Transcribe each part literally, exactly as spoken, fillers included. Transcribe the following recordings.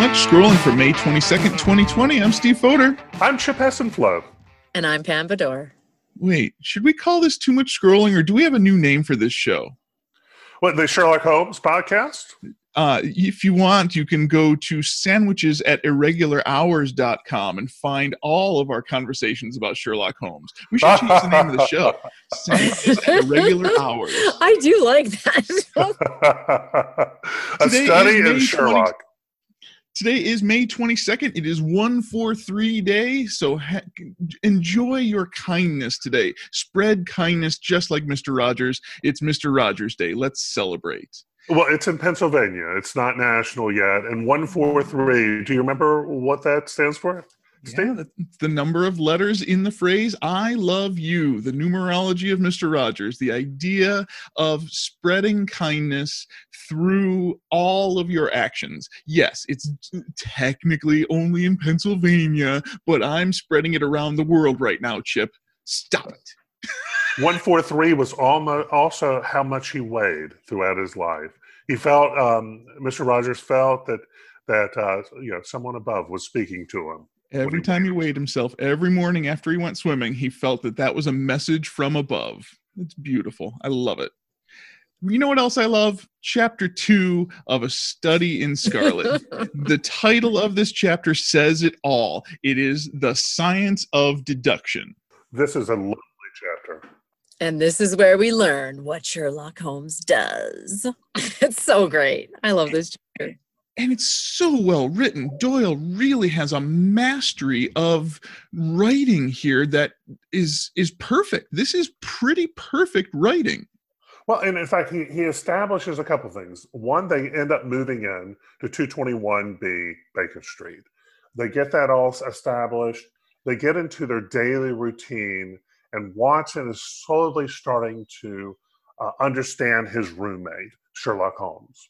Much Scrolling for May twenty-second, twenty twenty. I'm Steve Fodor. I'm Chip Hessenflow. And I'm Pam Bador. Wait, should we call this Too Much Scrolling, or do we have a new name for this show? What, the Sherlock Holmes podcast? Uh, if you want, you can go to sandwiches at irregular hours dot com and find all of our conversations about Sherlock Holmes. We should change the name of the show. Sandwiches at Irregular Hours. I do like that. A Today study is in May Sherlock. twenty Today is May twenty-second. It is one four three day, so ha- enjoy your kindness today. Spread kindness just like Mister Rogers. It's Mister Rogers Day. Let's celebrate. Well, it's in Pennsylvania. It's not national yet. And one four three, do you remember what that stands for? Yeah, that's the number of letters in the phrase, I love you, the numerology of Mister Rogers, the idea of spreading kindness through all of your actions. Yes, it's technically only in Pennsylvania, but I'm spreading it around the world right now, Chip. Stop it. one four three was almost also how much he weighed throughout his life. He felt, um, Mister Rogers felt that, that uh, you know, someone above was speaking to him. Every time he weighed himself, every morning after he went swimming, he felt that that was a message from above. It's beautiful. I love it. You know what else I love? Chapter two of A Study in Scarlet. The title of this chapter says it all. It is The Science of Deduction. This is a lovely chapter. And this is where we learn what Sherlock Holmes does. It's so great. I love this chapter. And it's so well written. Doyle really has a mastery of writing here that is is perfect. This is pretty perfect writing. Well, and in fact, he, he establishes a couple things. One, they end up moving in to two twenty-one B Baker Street. They get that all established. They get into their daily routine, and Watson is slowly starting to uh, understand his roommate, Sherlock Holmes.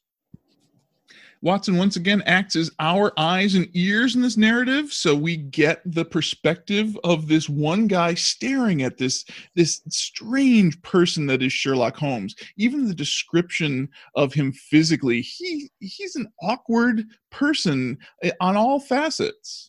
Watson once again acts as our eyes and ears in this narrative, so we get the perspective of this one guy staring at this, this strange person that is Sherlock Holmes. Even the description of him physically, he he's an awkward person on all facets.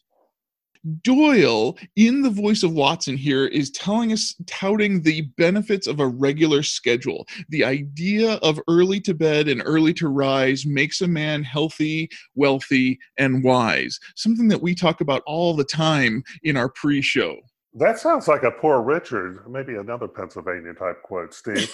Doyle, in the voice of Watson here, is telling us, touting the benefits of a regular schedule. The idea of early to bed and early to rise makes a man healthy, wealthy, and wise. Something that we talk about all the time in our pre-show. That sounds like a Poor Richard, maybe another Pennsylvania type quote, Steve.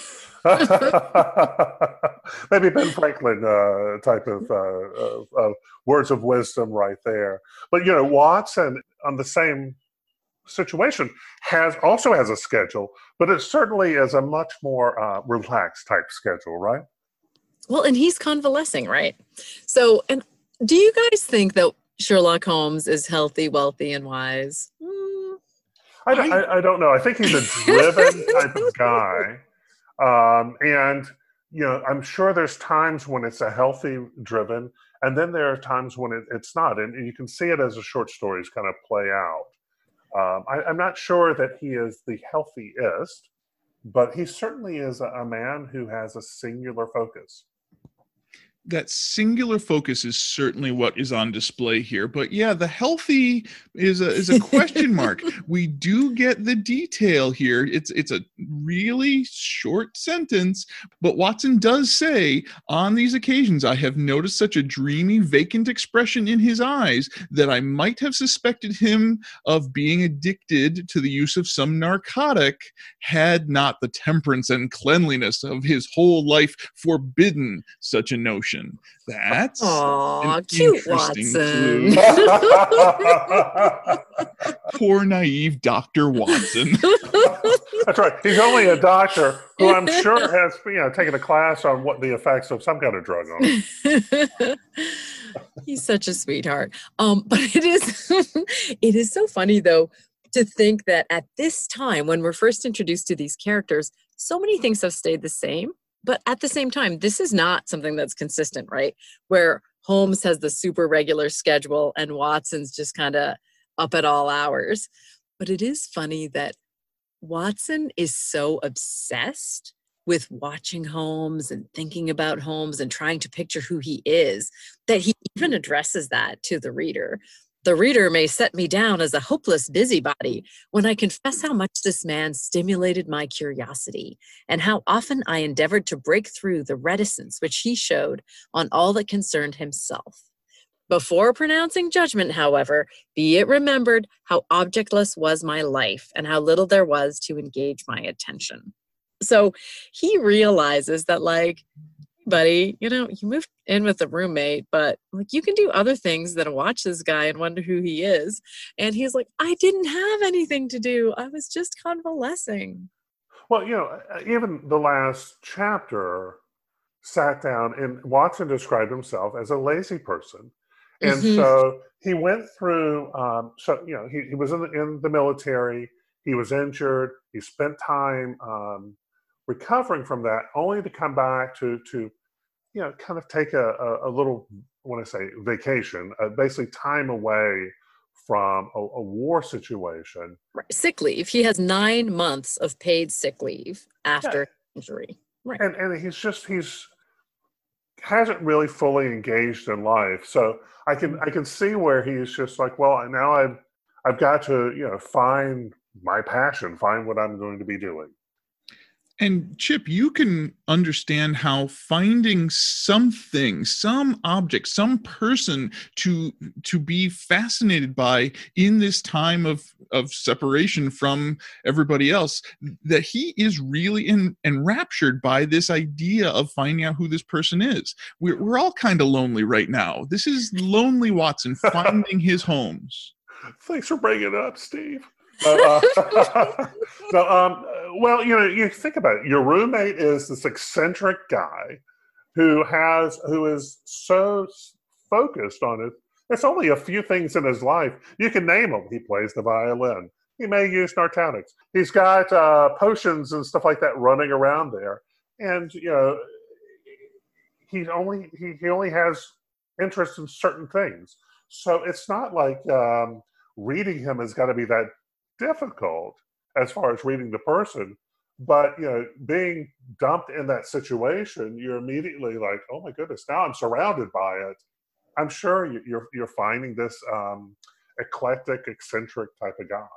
Maybe Ben Franklin uh, type of, uh, of, of words of wisdom right there. But, you know, Watson, on the same situation, has also has a schedule, but it certainly is a much more uh, relaxed type schedule, right? Well, and he's convalescing, right? So, and do you guys think that Sherlock Holmes is healthy, wealthy, and wise? Mm. I don't, I, I don't know. I think he's a driven type of guy. Um, and, you know, I'm sure there's times when it's a healthy driven, and then there are times when it, it's not. And, and you can see it as the short stories kind of play out. Um, I, I'm not sure that he is the healthiest, but he certainly is a, a man who has a singular focus. That singular focus is certainly what is on display here. But yeah, the healthy is a is a question mark. We do get the detail here. It's it's a really short sentence, but Watson does say, on these occasions, I have noticed such a dreamy, vacant expression in his eyes that I might have suspected him of being addicted to the use of some narcotic, had not the temperance and cleanliness of his whole life forbidden such a notion. That's Aww, an cute interesting Watson. clue. Poor naive Doctor Watson. That's right. He's only a doctor who I'm sure has, you know, taken a class on what the effects of some kind of drug on. He's such a sweetheart. Um, but it is, it is so funny though to think that at this time, when we're first introduced to these characters, so many things have stayed the same. But at the same time, this is not something that's consistent, right? Where Holmes has the super regular schedule and Watson's just kind of up at all hours. But it is funny that Watson is so obsessed with watching Holmes and thinking about Holmes and trying to picture who he is, that he even addresses that to the reader. The reader may set me down as a hopeless busybody when I confess how much this man stimulated my curiosity and how often I endeavored to break through the reticence which he showed on all that concerned himself. Before pronouncing judgment, however, be it remembered how objectless was my life and how little there was to engage my attention. So he realizes that, like, buddy, you know, you moved in with a roommate, but like you can do other things than watch this guy and wonder who he is. And he's like, I didn't have anything to do. I was just convalescing. Well, you know, even the last chapter sat down and Watson described himself as a lazy person. And Mhm. so he went through, um, so, you know, he, he was in the, in the military, he was injured, he spent time um, recovering from that, only to come back to, to you know, kind of take a, a, a little, I want to say, vacation, uh, basically time away from a, a war situation. Right. Sick leave. He has nine months of paid sick leave after Yeah. injury. Right. And, and he's just, he's, hasn't really fully engaged in life. So I can I can see where he's just like, well, now I've I've got to, you know, find my passion, find what I'm going to be doing. And Chip, you can understand how finding something, some object, some person to to be fascinated by in this time of of separation from everybody else, that he is really in, enraptured by this idea of finding out who this person is. We're we're all kind of lonely right now. This is lonely Watson finding his Holmes. Thanks for bringing it up, Steve. uh, uh, so, um, well, you know, you think about it. Your roommate is this eccentric guy who has, who is so focused on it. There's only a few things in his life. You can name them. He plays the violin. He may use narcotics. He's got uh, potions and stuff like that running around there. And, you know, he only, he, he only has interest in certain things. So it's not like um, reading him has got to be that difficult as far as reading the person, but you know, being dumped in that situation, you're immediately like, oh my goodness, now I'm surrounded by it. I'm sure you're you're finding this um, eclectic, eccentric type of guy.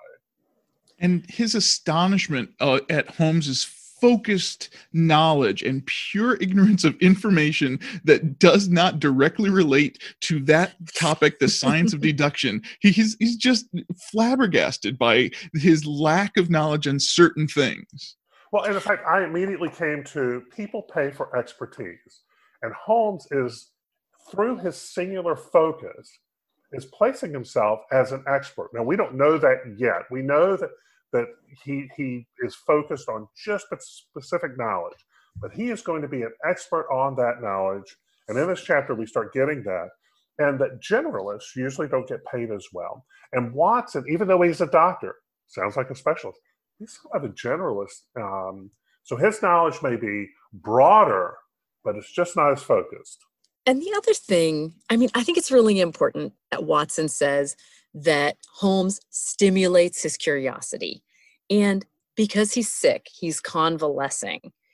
And his astonishment uh, at Holmes's focused knowledge and pure ignorance of information that does not directly relate to that topic, the science of deduction. He, he's, he's just flabbergasted by his lack of knowledge on certain things. Well, and in fact, I immediately came to people pay for expertise. And Holmes is, through his singular focus, is placing himself as an expert. Now, we don't know that yet. We know that that he he is focused on just a specific knowledge, but he is going to be an expert on that knowledge. And in this chapter, we start getting that, and that generalists usually don't get paid as well. And Watson, even though he's a doctor, sounds like a specialist, he's sort of a generalist. Um, so his knowledge may be broader, but it's just not as focused. And the other thing, I mean, I think it's really important that Watson says that Holmes stimulates his curiosity. And because he's sick, he's convalescing,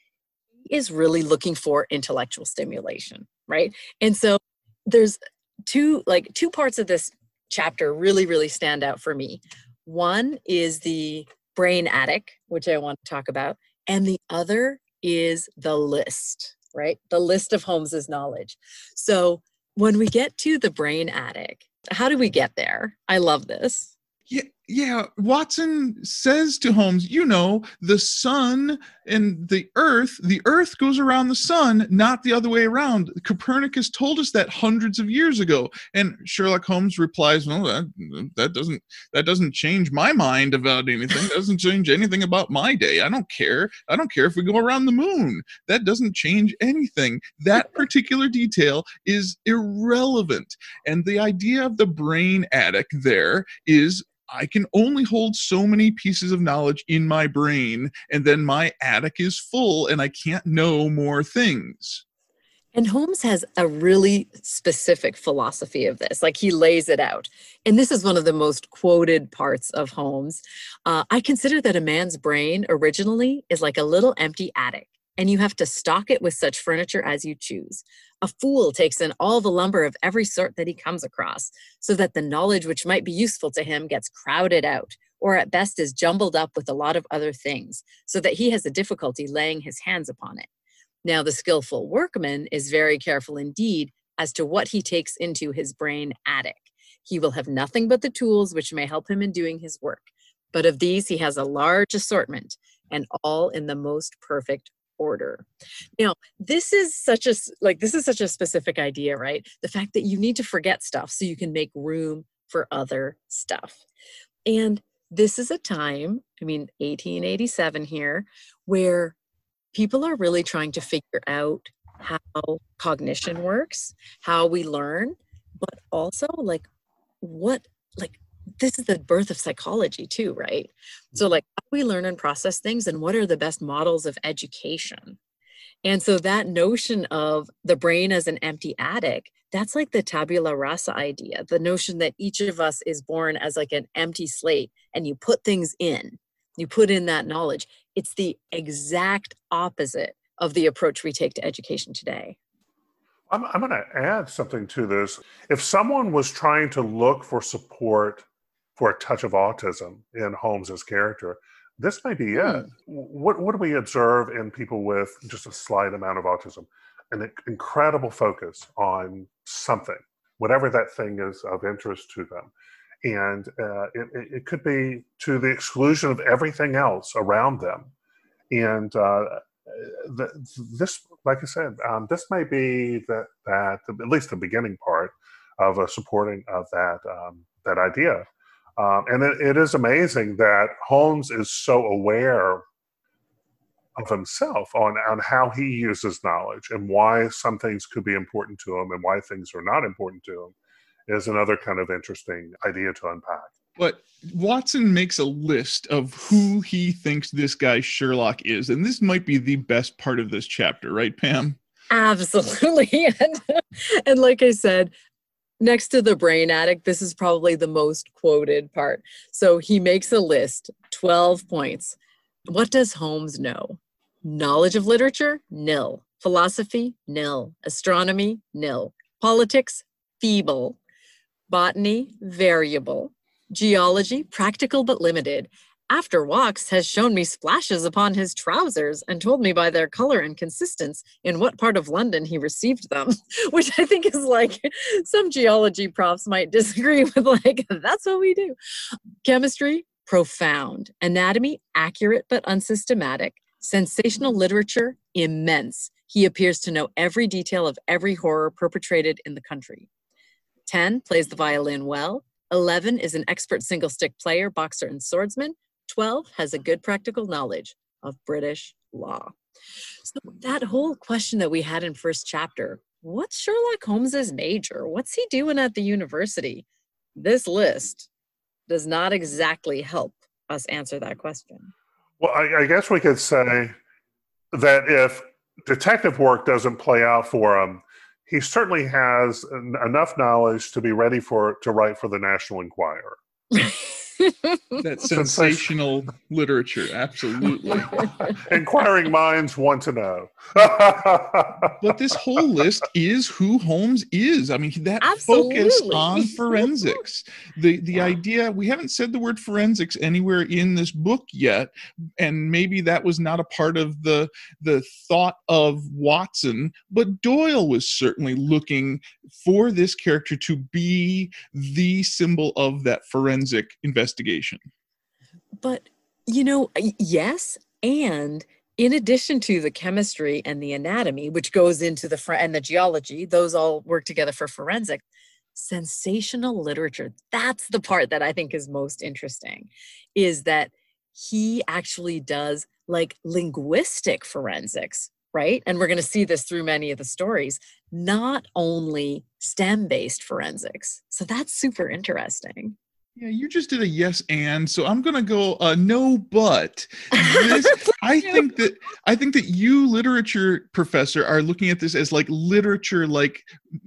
he is really looking for intellectual stimulation, right? And so there's two, like two parts of this chapter really, really stand out for me. One is the brain attic, which I want to talk about, and the other is the list, right? The list of Holmes's knowledge. So when we get to the brain attic, how do we get there? I love this. Yeah, yeah. Watson says to Holmes, you know, the sun and the earth, the earth goes around the sun, not the other way around. Copernicus told us that hundreds of years ago. And Sherlock Holmes replies, well, that, that doesn't that doesn't change my mind about anything. That doesn't change anything about my day. I don't care. I don't care if we go around the moon. That doesn't change anything. That particular detail is irrelevant. And the idea of the brain attic there is I can only hold so many pieces of knowledge in my brain, and then my attic is full and I can't know more things. And Holmes has a really specific philosophy of this, like he lays it out. And this is one of the most quoted parts of Holmes. Uh, I consider that a man's brain originally is like a little empty attic. and you have to stock it with such furniture as you choose. A fool takes in all the lumber of every sort that he comes across, so that the knowledge which might be useful to him gets crowded out, or at best is jumbled up with a lot of other things, so that he has a difficulty laying his hands upon it. Now, the skillful workman is very careful indeed as to what he takes into his brain attic. He will have nothing but the tools which may help him in doing his work. But of these he has a large assortment, and all in the most perfect order. Now, this is such a like this is such a specific idea, right? The fact that you need to forget stuff so you can make room for other stuff. And this is a time, I mean, eighteen eighty-seven here, where people are really trying to figure out how cognition works, how we learn, but also like what like this is the birth of psychology too, right? So like how do we learn and process things, and what are the best models of education? And so that notion of the brain as an empty attic, that's like the tabula rasa idea, the notion that each of us is born as like an empty slate, and you put things in, you put in that knowledge. It's the exact opposite of the approach we take to education today. I'm, I'm going to add something to this. If someone was trying to look for support for a touch of autism in Holmes's character, this may be it. Hmm. What, what do we observe in people with just a slight amount of autism? An incredible focus on something, whatever that thing is of interest to them. And uh, it, it could be to the exclusion of everything else around them. And uh, the, this, like I said, um, this may be that, that at least the beginning part of a supporting of that um, that idea. Um, and it, it is amazing that Holmes is so aware of himself on, on how he uses knowledge and why some things could be important to him and why things are not important to him is another kind of interesting idea to unpack. But Watson makes a list of who he thinks this guy Sherlock is. And this might be the best part of this chapter, right, Pam? Absolutely. And, and like I said, next to the brain attic, this is probably the most quoted part. So he makes a list, twelve points. What does Holmes know? Knowledge of literature? Nil. Philosophy? Nil. Astronomy? Nil. Politics? Feeble. Botany? Variable. Geology? Practical but limited. After walks has shown me splashes upon his trousers and told me by their color and consistence in what part of London he received them, which I think is like some geology profs might disagree with, like, that's what we do. Chemistry, profound. Anatomy, accurate but unsystematic. Sensational literature, immense. He appears to know every detail of every horror perpetrated in the country. ten, plays the violin well. eleven, is an expert single-stick player, boxer, and swordsman. twelve, has a good practical knowledge of British law. So that whole question that we had in first chapter, what's Sherlock Holmes's major? What's he doing at the university? This list does not exactly help us answer that question. Well, I, I guess we could say that if detective work doesn't play out for him, he certainly has en- enough knowledge to be ready for to write for the National Enquirer. That sensational literature, absolutely. Inquiring minds want to know. But this whole list is who Holmes is. I mean, that Absolutely. focus on forensics. The the Yeah. idea, we haven't said the word forensics anywhere in this book yet, and maybe that was not a part of the the thought of Watson, but Doyle was certainly looking for this character to be the symbol of that forensic investigation. But, you know, y- yes, and in addition to the chemistry and the anatomy, which goes into the, fr- and the geology, those all work together for forensic, sensational literature, that's the part that I think is most interesting, is that he actually does like linguistic forensics, right? And we're going to see this through many of the stories, not only STEM-based forensics. So that's super interesting. Yeah, you just did a yes and, so I'm gonna go uh, no but. This, I think that I think that you, literature professor, are looking at this as like literature, like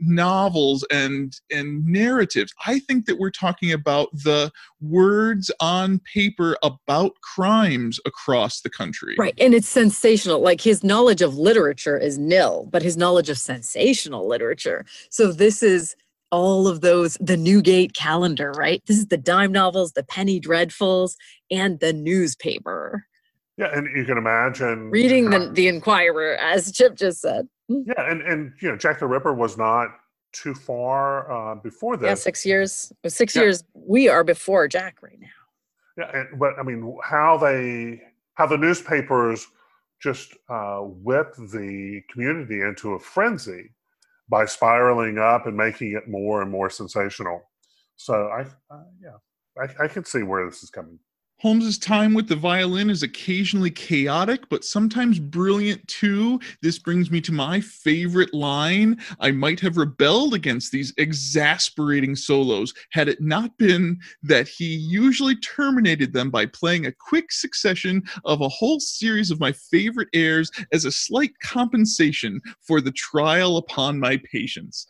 novels and and narratives. I think that we're talking about the words on paper about crimes across the country. Right. And it's sensational. Like his knowledge of literature is nil, but his knowledge of sensational literature. So this is all of those, the Newgate calendar, right? This is the dime novels, the penny dreadfuls, and the newspaper. Yeah, and you can imagine reading the, the Inquirer, as Chip just said. Yeah, and, and you know, Jack the Ripper was not too far uh, before this. Yeah, six years. Six yeah. years. We are before Jack right now. Yeah, and, but I mean, how they, how the newspapers just uh, whip the community into a frenzy by spiraling up and making it more and more sensational. So I, uh, yeah, I, I can see where this is coming. Holmes's time with the violin is occasionally chaotic, but sometimes brilliant too. This brings me to my favorite line. I might have rebelled against these exasperating solos had it not been that he usually terminated them by playing a quick succession of a whole series of my favorite airs as a slight compensation for the trial upon my patience.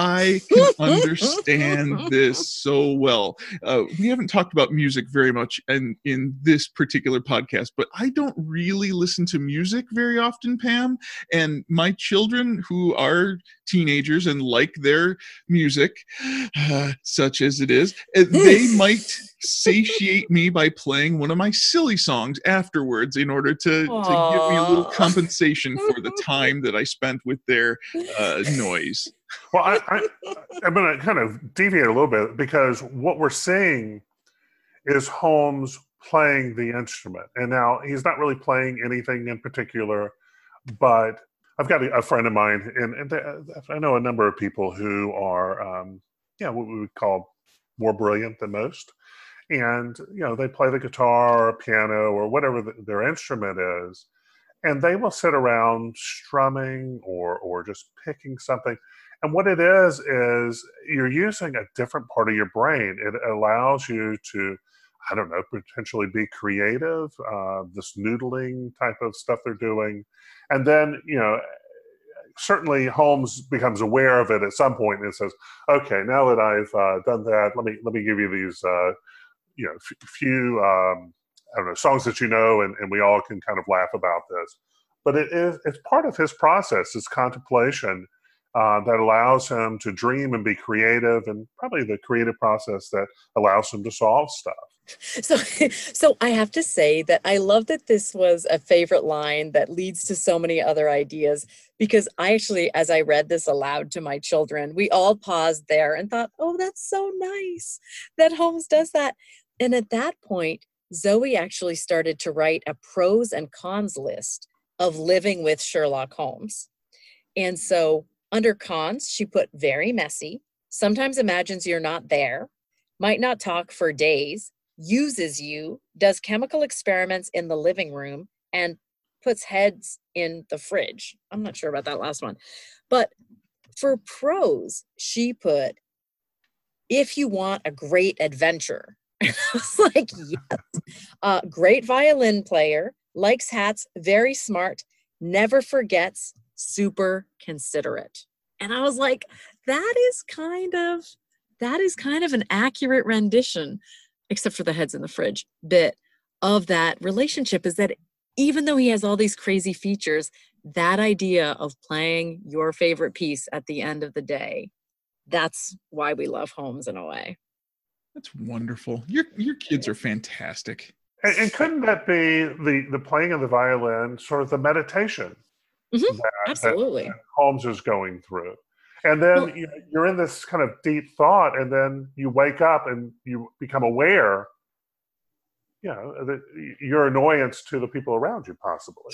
I can understand this so well. Uh, we haven't talked about music very much, and in this particular podcast, but I don't really listen to music very often, Pam, and my children who are teenagers and like their music, uh, such as it is, they might satiate me by playing one of my silly songs afterwards in order to, to give me a little compensation for the time that I spent with their uh, noise. Well, I, I, I'm going to kind of deviate a little bit, because what we're seeing is Holmes playing the instrument. And now he's not really playing anything in particular, but I've got a, a friend of mine, and, and I know a number of people who are, um, yeah, what we would call more brilliant than most. And, you know, they play the guitar or piano or whatever the, their instrument is, and they will sit around strumming or, or just picking something. And what it is, is you're using a different part of your brain. It allows you to, I don't know, potentially be creative, uh, this noodling type of stuff they're doing. And then, you know, certainly Holmes becomes aware of it at some point and says, okay, now that I've uh, done that, let me let me give you these, uh, you know, f- few, um, I don't know, songs that you know, and, and we all can kind of laugh about this. But it is, it's part of his process, his contemplation, uh, that allows him to dream and be creative, and probably the creative process that allows him to solve stuff. So, so I have to say that I love that this was a favorite line that leads to so many other ideas, because I actually, as I read this aloud to my children, we all paused there and thought, oh, that's so nice that Holmes does that. And at that point, Zoe actually started to write a pros and cons list of living with Sherlock Holmes. And so under cons, she put very messy, sometimes imagines you're not there, might not talk for days, uses you, does chemical experiments in the living room, and puts heads in the fridge. I'm not sure about that last one. But for pros, she put, if you want a great adventure. I was like, yes. Uh, great violin player, likes hats, very smart, never forgets, super considerate. And I was like, that is kind of, that is kind of an accurate rendition, except for the heads in the fridge bit of that relationship, is that even though he has all these crazy features, that idea of playing your favorite piece at the end of the day, that's why we love Holmes in a way. That's wonderful. Your your kids are fantastic. And, and couldn't that be the, the playing of the violin, sort of the meditation Mm-hmm. that, Absolutely. that Holmes is going through? And then well, you, you're in this kind of deep thought, and then you wake up and you become aware, you know, that your annoyance to the people around you, possibly.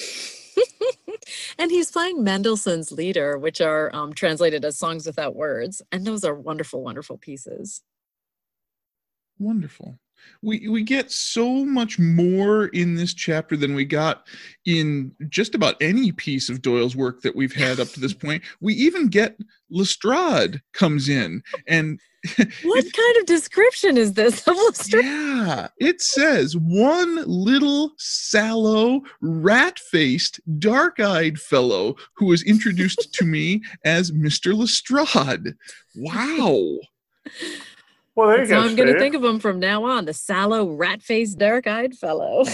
And he's playing Mendelssohn's Lieder, which are um, translated as Songs Without Words. And those are wonderful, wonderful pieces. Wonderful. We we get so much more in this chapter than we got in just about any piece of Doyle's work that we've had up to this point. We even get Lestrade comes in, and what kind of description is this of Lestrade? Yeah, it says one little sallow, rat-faced, dark-eyed fellow who was introduced to me as Mister Lestrade. Wow. Well, there you So go. I'm going to Steve. think of him from now on, the sallow, rat-faced, dark-eyed fellow.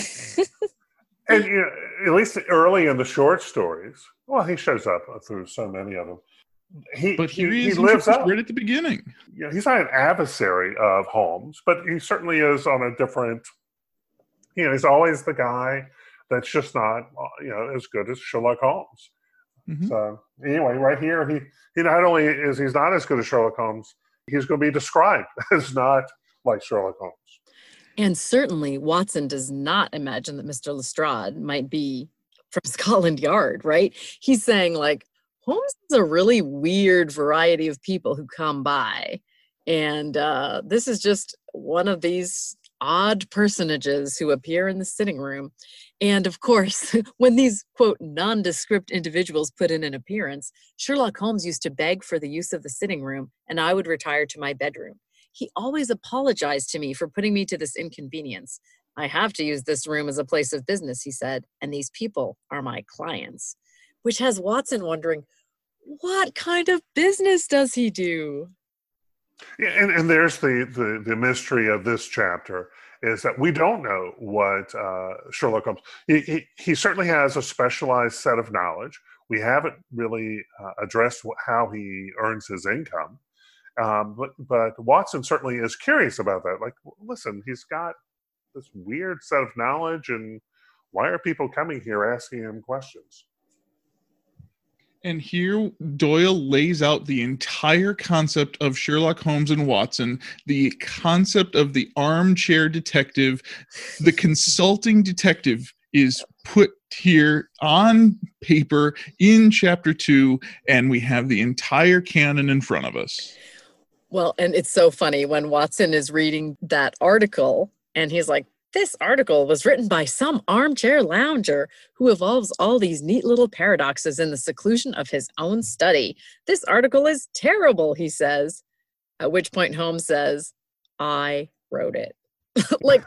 And you know, at least early in the short stories, well, he shows up through so many of them. He, But here he, he, is he lives introduced up. right at the beginning. You know, he's not an adversary of Holmes, but he certainly is on a different. You know, he's always the guy that's just not, you know, as good as Sherlock Holmes. Mhm. So anyway, right here, he he not only is he's not as good as Sherlock Holmes, he's going to be described as not like Sherlock Holmes. And certainly Watson does not imagine that Mister Lestrade might be from Scotland Yard, right? He's saying, like, Holmes is a really weird variety of people who come by. And uh, this is just one of these odd personages who appear in the sitting room. And of course, when these, quote, nondescript individuals put in an appearance, Sherlock Holmes used to beg for the use of the sitting room, and I would retire to my bedroom. He always apologized to me for putting me to this inconvenience. I have to use this room as a place of business, he said, and these people are my clients. Which has Watson wondering, what kind of business does he do? Yeah, and, and there's the, the the mystery of this chapter is that we don't know what uh, Sherlock Holmes. He, he he certainly has a specialized set of knowledge. We haven't really uh, addressed what, how he earns his income, um, but but Watson certainly is curious about that. Like, listen, he's got this weird set of knowledge, and why are people coming here asking him questions? And here Doyle lays out the entire concept of Sherlock Holmes and Watson, the concept of the armchair detective. The consulting detective is put here on paper in chapter two, and we have the entire canon in front of us. Well, and it's so funny when Watson is reading that article and he's like, this article was written by some armchair lounger who evolves all these neat little paradoxes in the seclusion of his own study. This article is terrible, he says. At which point Holmes says, I wrote it. Like,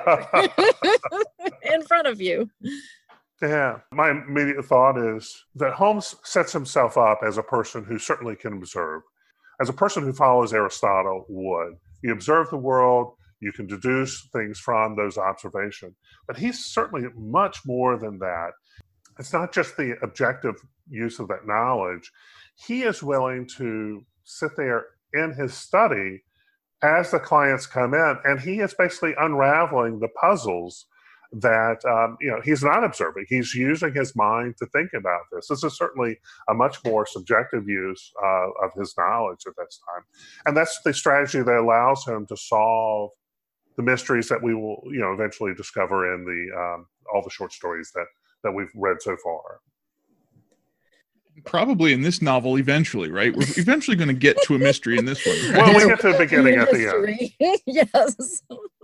in front of you. Yeah, my immediate thought is that Holmes sets himself up as a person who certainly can observe, as a person who follows Aristotle would. You observe the world, you can deduce things from those observations. But he's certainly much more than that. It's not just the objective use of that knowledge. He is willing to sit there in his study as the clients come in, and he is basically unraveling the puzzles that, um, you know, he's not observing. He's using his mind to think about this. This is certainly a much more subjective use uh, of his knowledge at this time. And that's the strategy that allows him to solve the mysteries that we will, you know, eventually discover in the um, all the short stories that that we've read so far. Probably in this novel, eventually, right? We're eventually going to get to a mystery in this one. Right? Well, we get to the beginning at the end. Yes.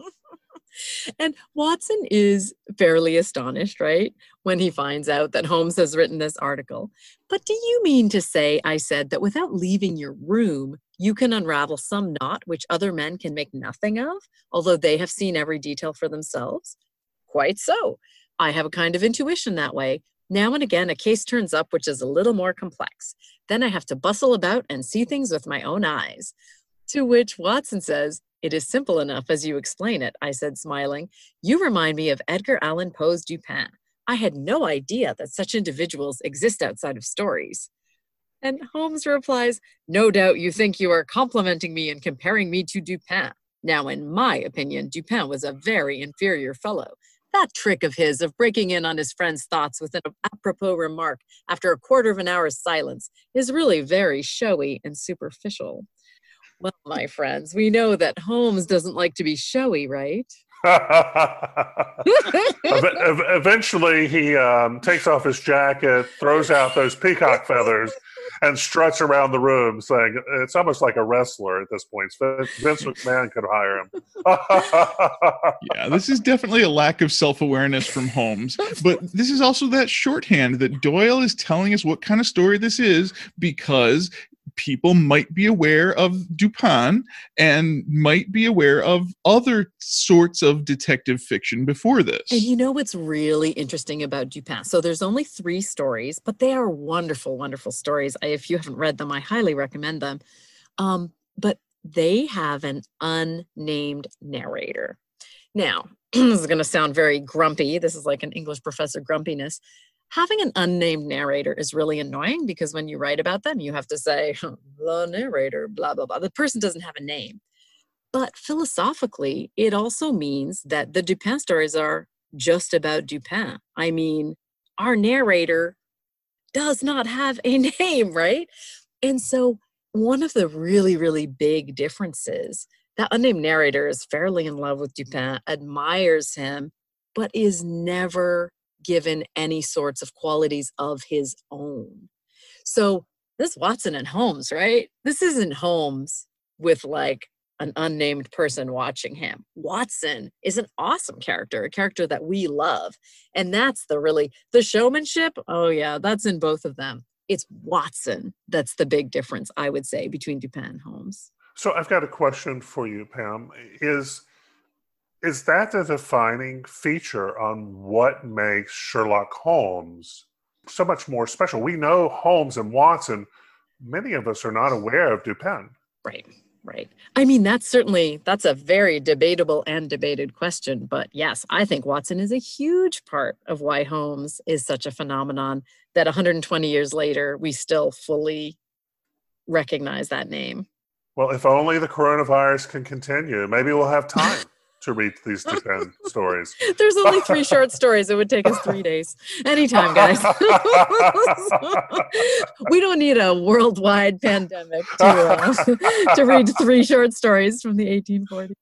And Watson is fairly astonished, right, when he finds out that Holmes has written this article. But do you mean to say, I said, that without leaving your room, you can unravel some knot which other men can make nothing of, although they have seen every detail for themselves? Quite so. I have a kind of intuition that way. Now and again, a case turns up which is a little more complex. Then I have to bustle about and see things with my own eyes. To which Watson says, it is simple enough as you explain it, I said, smiling. You remind me of Edgar Allan Poe's Dupin. I had no idea that such individuals exist outside of stories. And Holmes replies, no doubt you think you are complimenting me and comparing me to Dupin. Now, in my opinion, Dupin was a very inferior fellow. That trick of his of breaking in on his friend's thoughts with an apropos remark after a quarter of an hour's silence is really very showy and superficial. Well, my friends, we know that Holmes doesn't like to be showy, right? Eventually, he um, takes off his jacket, throws out those peacock feathers, and struts around the room saying, it's almost like a wrestler at this point. Vince McMahon could hire him. Yeah, this is definitely a lack of self-awareness from Holmes. But this is also that shorthand that Doyle is telling us what kind of story this is, because people might be aware of Dupin and might be aware of other sorts of detective fiction before this. And you know what's really interesting about Dupin? So there's only three stories, but they are wonderful, wonderful stories. I, if you haven't read them, I highly recommend them. Um, but they have an unnamed narrator. Now, this is going to sound very grumpy. This is like an English professor grumpiness. Having an unnamed narrator is really annoying because when you write about them, you have to say, the narrator, blah, blah, blah. The person doesn't have a name. But philosophically, it also means that the Dupin stories are just about Dupin. I mean, our narrator does not have a name, right? And so one of the really, really big differences, that unnamed narrator is fairly in love with Dupin, admires him, but is never given any sorts of qualities of his own. So this Watson and Holmes, right? This isn't Holmes with like an unnamed person watching him. Watson is an awesome character, a character that we love. And that's the really, the showmanship, oh yeah, that's in both of them. It's Watson that's the big difference, I would say, between Dupin and Holmes. So I've got a question for you, Pam. Is Is that the defining feature on what makes Sherlock Holmes so much more special? We know Holmes and Watson. Many of us are not aware of Dupin. Right, right. I mean, that's certainly, that's a very debatable and debated question. But yes, I think Watson is a huge part of why Holmes is such a phenomenon that one hundred twenty years later, we still fully recognize that name. Well, if only the coronavirus can continue, maybe we'll have time to read these Dupin stories. There's only three short stories. It would take us three days. Anytime, guys. We don't need a worldwide pandemic to, uh, to read three short stories from the eighteen forties.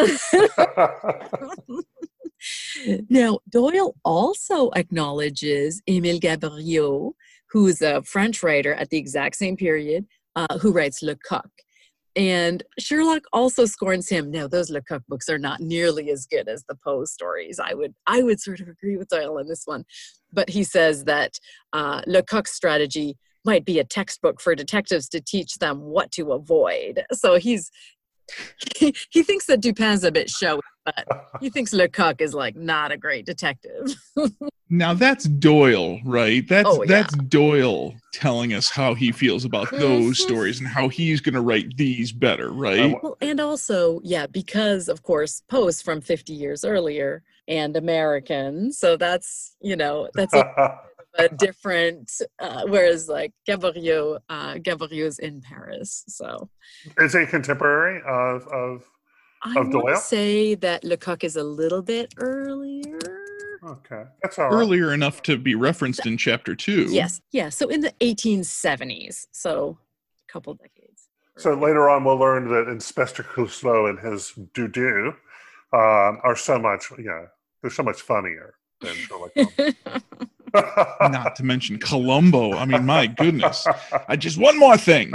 Now, Doyle also acknowledges Émile Gaboriau, who's a French writer at the exact same period, uh, who writes Lecoq. And Sherlock also scorns him. Now, those Lecoq books are not nearly as good as the Poe stories. I would I would sort of agree with Doyle on this one. But he says that uh, Lecoq's strategy might be a textbook for detectives to teach them what to avoid. So he's he, he thinks that Dupin's a bit showy, but he thinks Lecoq is like not a great detective. Now that's Doyle, right? That's Oh, yeah. that's Doyle telling us how he feels about those stories and how he's going to write these better, right? Well, and also, yeah, because of course Poe's from fifty years earlier and American, so that's, you know, that's a, a different. Uh, whereas like Gaboriau, uh, Gaboriau's in Paris, so Is he contemporary of of? I Of want Doyle? to say that Lecoq is a little bit earlier. Okay, that's all right. Earlier enough to be referenced in chapter two. Yes, yeah. So in the eighteen seventies, so a couple decades. So later on, we'll learn that Inspector Clouseau and his doo-doo um, are so much, yeah, they're so much funnier than Sherlock Holmes. Not to mention Columbo. I mean, my goodness. I just one more thing.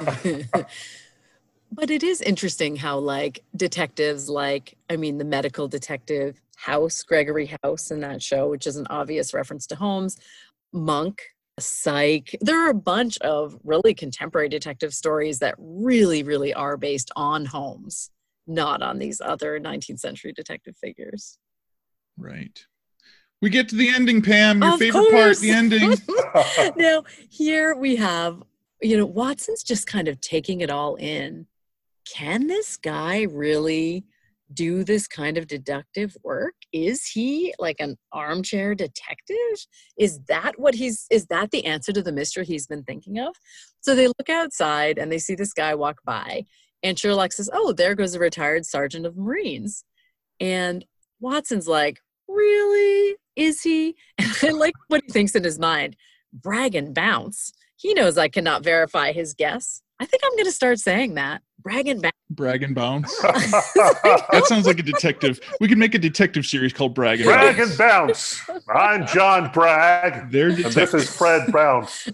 But it is interesting how, like, detectives, like, I mean, the medical detective House, Gregory House in that show, which is an obvious reference to Holmes, Monk, Psych. There are a bunch of really contemporary detective stories that really, really are based on Holmes, not on these other nineteenth century detective figures. Right. We get to the ending, Pam. Your Of favorite part, course. the ending. Now, here we have, you know, Watson's just kind of taking it all in. Can this guy really do this kind of deductive work? Is he like an armchair detective? Is that what he's, is that the answer to the mystery he's been thinking of? So they look outside and they see this guy walk by, and Sherlock says, oh, there goes a retired sergeant of Marines. And Watson's like, really? Is he? And I like what he thinks in his mind. Brag and bounce. He knows I cannot verify his guess. I think I'm going to start saying that. Brag and bounce. Brag and bounce. That sounds like a detective. We could make a detective series called Brag and Brag Bounce. and bounce. I'm John Bragg. They're And this is detectives. Fred Bounce.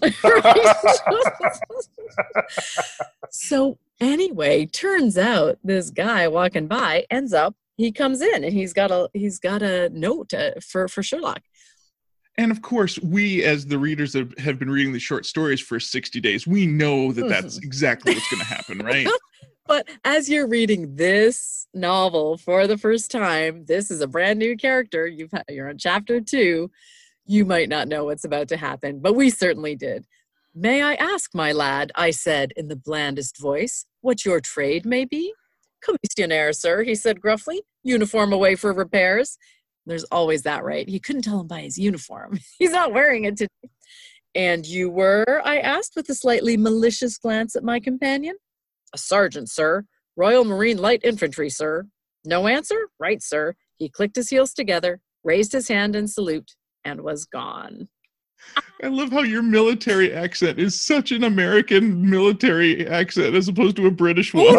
So anyway, turns out this guy walking by ends up, he comes in and he's got a he's got a note uh, for for Sherlock. And of course, we as the readers that have been reading the short stories for sixty days, we know that that's exactly what's going to happen, right? But as you're reading this novel for the first time, this is a brand new character. You've had, you're on chapter two. You might not know what's about to happen, but we certainly did. May I ask, my lad, I said in the blandest voice, what your trade may be? Commissionaire, sir, he said gruffly. Uniform away for repairs. There's always that, right? You couldn't tell him by his uniform. He's not wearing it today. And you were, I asked with a slightly malicious glance at my companion. A sergeant, sir. Royal Marine Light Infantry, sir. No answer? Right, sir. He clicked his heels together, raised his hand in salute, and was gone. I love how your military accent is such an American military accent as opposed to a British one.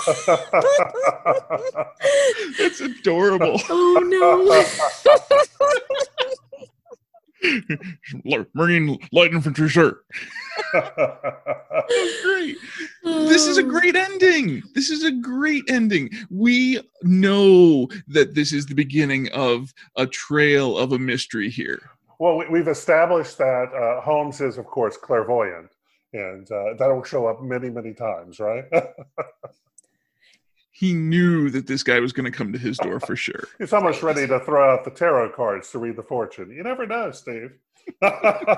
It's adorable. Oh, no. Marine Light Infantry, sir. That's great. This is a great ending. This is a great ending. We know that this is the beginning of a trail of a mystery here. Well, we, we've established that uh, Holmes is, of course, clairvoyant, and uh, that will show up many, many times, right? He knew that this guy was going to come to his door for sure. He's almost ready to throw out the tarot cards to read the fortune. You never know, Steve. And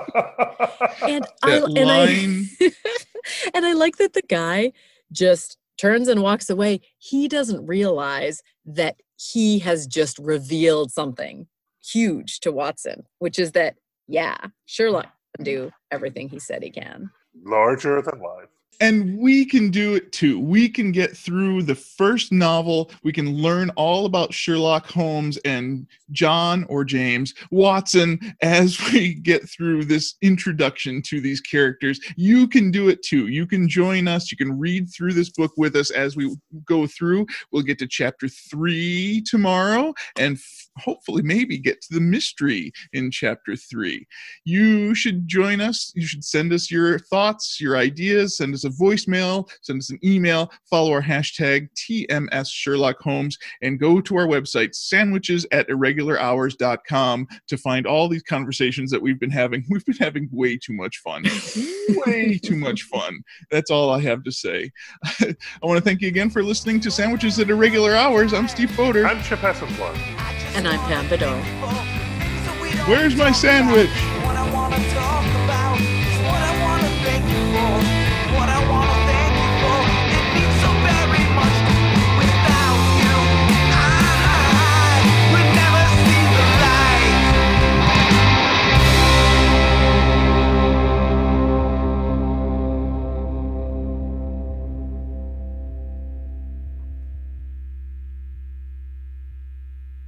I, That and, line. I, and I like that the guy just turns and walks away. He doesn't realize that he has just revealed something huge to Watson, which is that, yeah, Sherlock can do everything he said he can. Larger than life. And we can do it too. We can get through the first novel. We can learn all about Sherlock Holmes and John or James Watson as we get through this introduction to these characters. You can do it too. You can join us. You can read through this book with us as we go through. We'll get to chapter three tomorrow and f- hopefully maybe get to the mystery in chapter three. You should join us. You should send us your thoughts, your ideas, send us a voicemail, send us an email, follow our hashtag T M S Sherlock Holmes, and go to our website, sandwiches at irregular hours dot com, to find all these conversations that we've been having. We've been having way too much fun. Way too much fun. That's all I have to say. I want to thank you again for listening to Sandwiches at Irregular Hours. I'm Steve Foder. I'm Chip Hessenblood. And I'm Pam Bedore. Where's my sandwich? What I wanna talk about.